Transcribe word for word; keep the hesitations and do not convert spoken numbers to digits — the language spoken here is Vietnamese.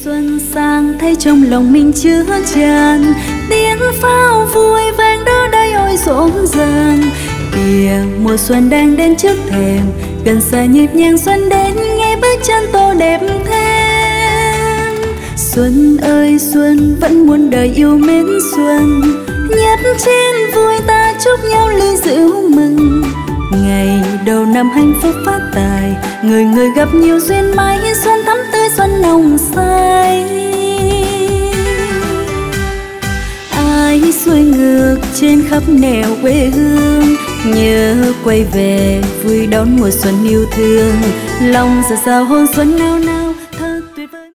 xuân sang thấy trong lòng mình chứa chan, tiếng pháo vui vang đó đây ôi rộn ràng. Kìa mùa xuân đang đến trước thềm, gần xa nhịp nhàng xuân đến nghe bước chân tô đẹp thêm. Xuân ơi xuân vẫn muôn đời yêu mến xuân, nhấp chén vui ta chúc nhau ly rượu mừng. Ngày đầu năm hạnh phúc phát tài, người người gặp nhiều duyên may, xuân thắm tươi xuân nồng say. Ai xuôi ngược trên khắp nẻo quê hương, nhớ quay về vui đón mùa xuân yêu thương. Lòng giờ sao hôn xuân nao nao